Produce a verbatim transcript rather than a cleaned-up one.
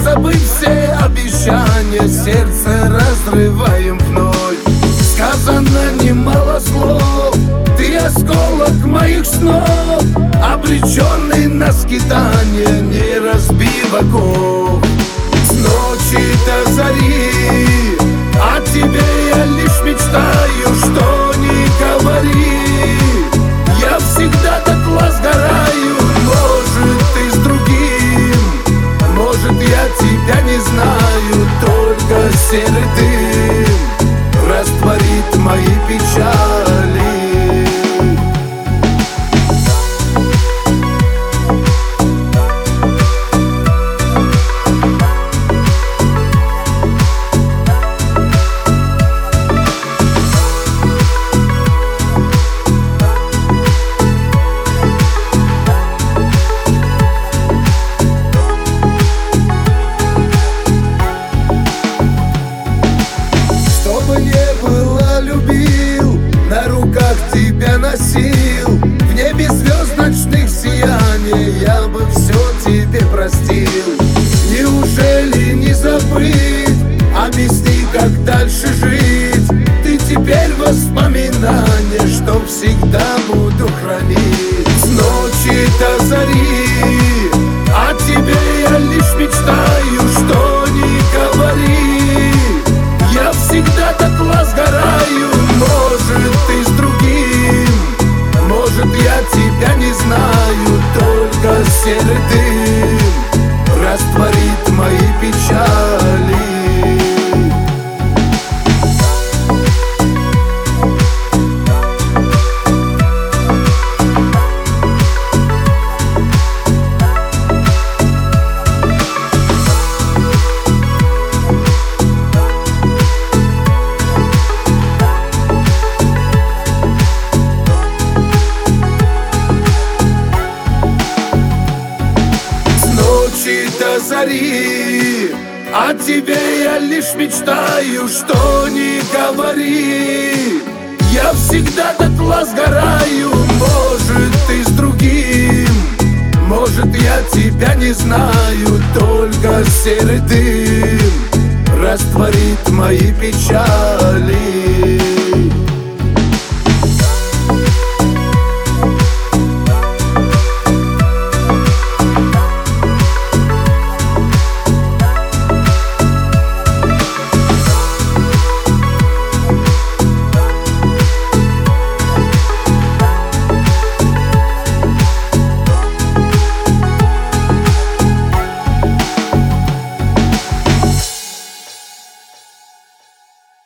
забыть все обещания, сердце разрываем вновь. Сказано немало слов, ты осколок моих снов, обреченный на скитание, не разбив оков. С ночи до зари о тебе я лишь мечтаю, что не говори, я всегда дотла сгораю. Может, ты с другим, может, я тебя не знаю, только серый дым растворит мои печали. Тебя носил в небе звезд ночных сияний, я бы все тебе простил. Неужели не забыть? Объясни, как дальше жить. Ты теперь воспоминания, что всегда буду хранить. С ночи до зари о тебе я лишь мечтаю, что не говори, я всегда дотла сгораю. Может, ты с другим, может, я тебя не знаю, только серый дым растворит мои печали. До зари о тебе я лишь мечтаю, что не говори, я всегда дотла сгораю. Может, ты с другим, может, я тебя не знаю, только серый дым растворит мои печали.